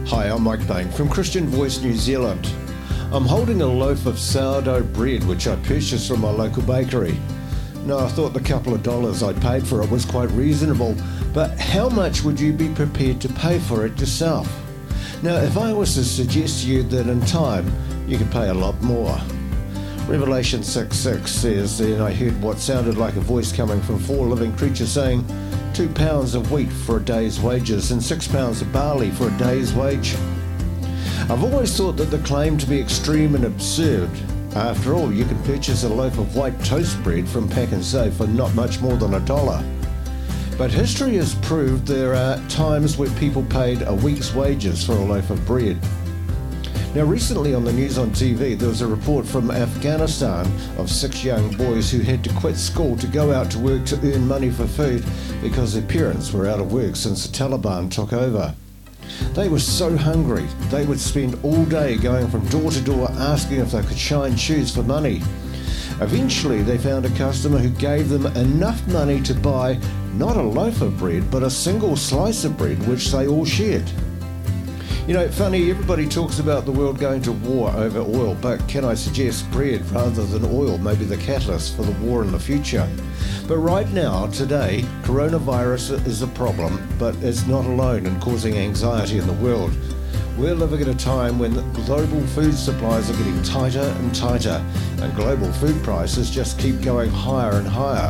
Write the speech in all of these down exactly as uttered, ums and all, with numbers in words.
Hi, I'm Mike Bain from Christian Voice New Zealand. I'm holding a loaf of sourdough bread which I purchased from my local bakery. Now, I thought the couple of dollars I paid for it was quite reasonable, but how much would you be prepared to pay for it yourself? Now, if I was to suggest to you that in time you could pay a lot more. Revelation six six says, "Then I heard what sounded like a voice coming from four living creatures saying, two pounds of wheat for a day's wages and six pounds of barley for a day's wage." I've always thought that the claim to be extreme and absurd. After all, you can purchase a loaf of white toast bread from Pack and Save for not much more than a dollar. But history has proved there are times where people paid a week's wages for a loaf of bread. Now, recently on the news on T V, there was a report from Afghanistan of six young boys who had to quit school to go out to work to earn money for food because their parents were out of work since the Taliban took over. They were so hungry, they would spend all day going from door to door asking if they could shine shoes for money. Eventually, they found a customer who gave them enough money to buy not a loaf of bread, but a single slice of bread, which they all shared. You know, funny, everybody talks about the world going to war over oil, but can I suggest bread rather than oil may be the catalyst for the war in the future? But right now, today, coronavirus is a problem, but it's not alone in causing anxiety in the world. We're living at a time when global food supplies are getting tighter and tighter, and global food prices just keep going higher and higher.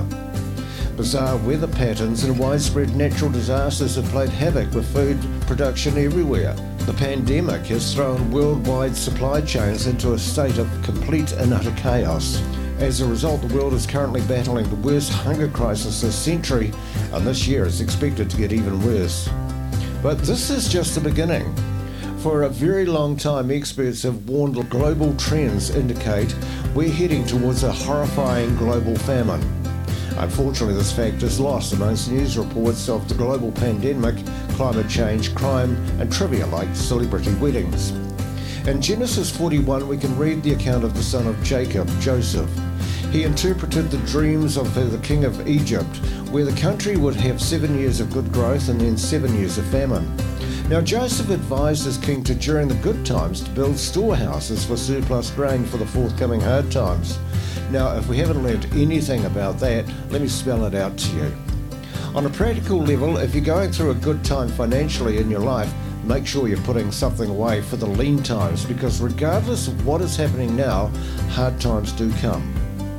Bizarre weather patterns and widespread natural disasters have played havoc with food production everywhere. The pandemic has thrown worldwide supply chains into a state of complete and utter chaos. As a result, the world is currently battling the worst hunger crisis this century, and this year is expected to get even worse. But this is just the beginning. For a very long time, experts have warned global trends indicate we're heading towards a horrifying global famine. Unfortunately, this fact is lost amongst news reports of the global pandemic, climate change, crime, and trivia like celebrity weddings. In Genesis forty-one, we can read the account of the son of Jacob, Joseph. He interpreted the dreams of the king of Egypt, where the country would have seven years of good growth and then seven years of famine. Now, Joseph advised his king to, during the good times, to build storehouses for surplus grain for the forthcoming hard times. Now, if we haven't learned anything about that, let me spell it out to you. On a practical level, if you're going through a good time financially in your life, make sure you're putting something away for the lean times, because regardless of what is happening now, hard times do come.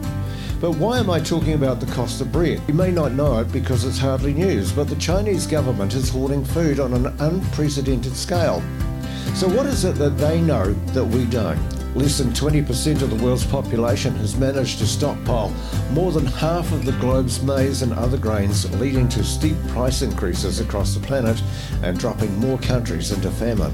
But why am I talking about the cost of bread? You may not know it because it's hardly news, but the Chinese government is hoarding food on an unprecedented scale. So what is it that they know that we don't? Less than twenty percent of the world's population has managed to stockpile more than half of the globe's maize and other grains, leading to steep price increases across the planet and dropping more countries into famine.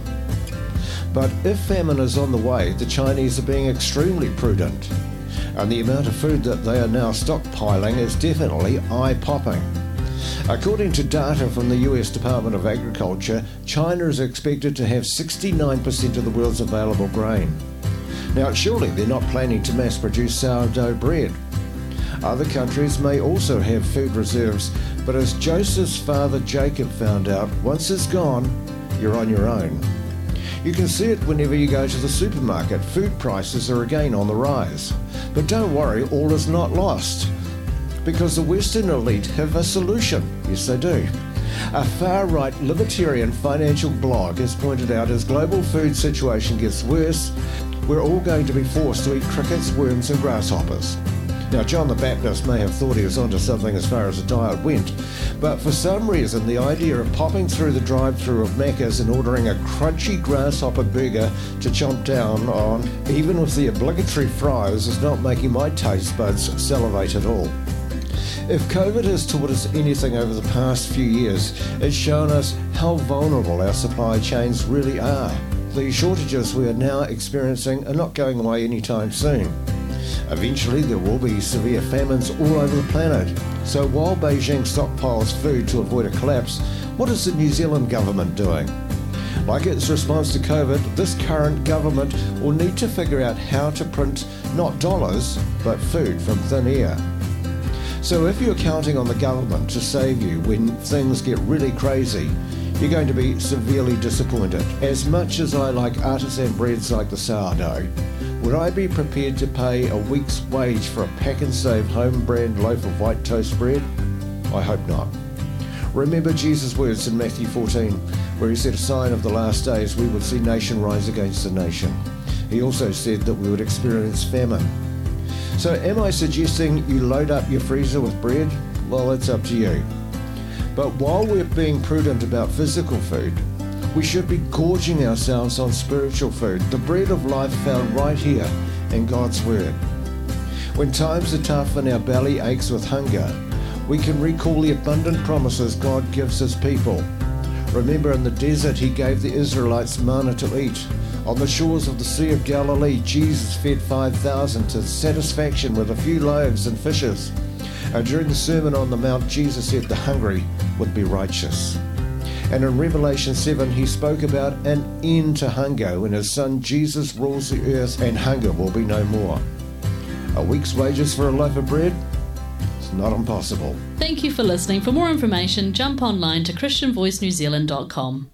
But if famine is on the way, the Chinese are being extremely prudent, and the amount of food that they are now stockpiling is definitely eye-popping. According to data from the U S Department of Agriculture, China is expected to have sixty-nine percent of the world's available grain. Now, surely they're not planning to mass-produce sourdough bread. Other countries may also have food reserves, but as Joseph's father Jacob found out, once it's gone, you're on your own. You can see it whenever you go to the supermarket. Food prices are again on the rise. But don't worry, all is not lost, because the Western elite have a solution. Yes, they do. A far-right libertarian financial blog has pointed out as global food situation gets worse, we're all going to be forced to eat crickets, worms and grasshoppers. Now, John the Baptist may have thought he was onto something as far as the diet went, but for some reason the idea of popping through the drive-thru of Macca's and ordering a crunchy grasshopper burger to chomp down on, even with the obligatory fries, is not making my taste buds salivate at all. If COVID has taught us anything over the past few years, it's shown us how vulnerable our supply chains really are. The shortages we are now experiencing are not going away anytime soon. Eventually there will be severe famines all over the planet. So while Beijing stockpiles food to avoid a collapse, what is the New Zealand government doing? Like its response to COVID, this current government will need to figure out how to print not dollars, but food from thin air. So if you're counting on the government to save you when things get really crazy, you're going to be severely disappointed. As much as I like artisan breads like the sourdough, would I be prepared to pay a week's wage for a pack and save home brand loaf of white toast bread? I hope not. Remember Jesus' words in Matthew fourteen, where he said a sign of the last days we would see nation rise against the nation. He also said that we would experience famine. So am I suggesting you load up your freezer with bread? Well, it's up to you. But while we're being prudent about physical food, we should be gorging ourselves on spiritual food, the bread of life found right here in God's Word. When times are tough and our belly aches with hunger, we can recall the abundant promises God gives his people. Remember, in the desert he gave the Israelites manna to eat. On the shores of the Sea of Galilee, Jesus fed five thousand to satisfaction with a few loaves and fishes. And during the Sermon on the Mount, Jesus said the hungry would be righteous. And in Revelation seven, he spoke about an end to hunger when his son Jesus rules the earth and hunger will be no more. A week's wages for a loaf of bread? It's not impossible. Thank you for listening. For more information, jump online to christian voice new zealand dot com.